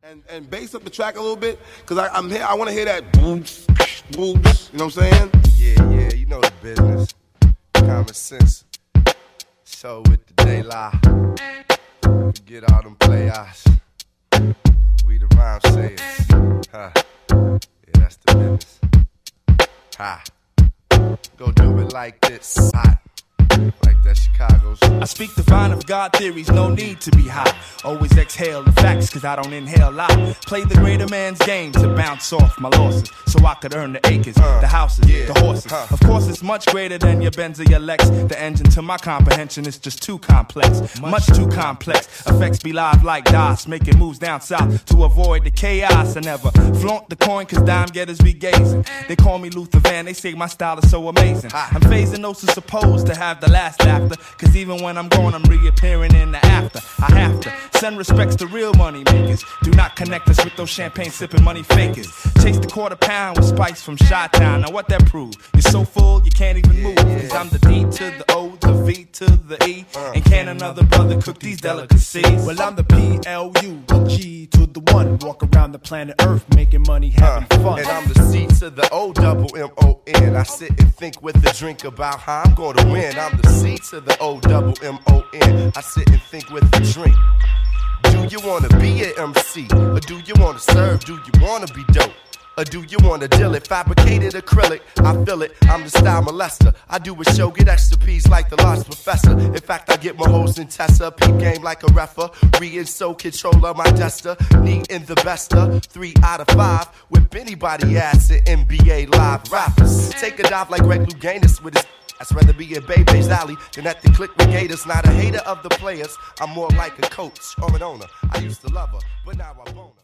And bass up the track a little bit, cause I'm here. I want to hear that booms, booms. You know what I'm saying? Yeah, you know the business. Common sense. So with the De La, forget all them playoffs. We the rhyme sayers. Huh. Yeah, that's the business. Ha. Go do it like this. Hot. Like that Chicago's. I speak divine of God theories, no need to be high. Always exhale the facts, cause I don't inhale lie. Play the greater man's game to bounce off my losses, so I could earn the acres, the houses, the horses. Of course it's much greater than your Benz or your Lex. The engine to my comprehension is just too complex, much too complex. Effects be live like DOS, making moves down south to avoid the chaos. I never flaunt the coin, cause dime getters be gazing. They call me Luther Van, they say my style is so amazing. I'm phasing those who supposed to have the last laughter, cause even when I'm gone I'm reappearing in the after. I have to send respects to real money makers. Do not connect us with those champagne sipping money fakers. Chase the quarter pound with spice from Chi-Town. Now what that prove? You're so full you can't even move, cause I'm the D to the O, the V to the E. And can another brother cook these delicacies? Well, I'm the PLU, the G to the 1. Walk around the planet Earth making money, having fun. And I'm the C to the O double M-O-N. I sit and think with a drink about how I'm gonna win. I'm the C to the O double M-O-N. I sit and think with a drink. Do you wanna be an MC? Or do you wanna serve? Do you wanna be dope? Or do you wanna deal it? Fabricated acrylic, I feel it. I'm the style molester. I do a show, get extra P's like the large professor. In fact, I get my hoes in Tessa. Peep game like a referee and so controller my duster. Need in the bester, 3 out of 5. Whip anybody ass in NBA live rappers. Take a dive like Greg Louganis with his. I'd rather be in Bebe's alley than at the Click with Gators. Not a hater of the players, I'm more like a coach or an owner. I used to love her, but now I won't.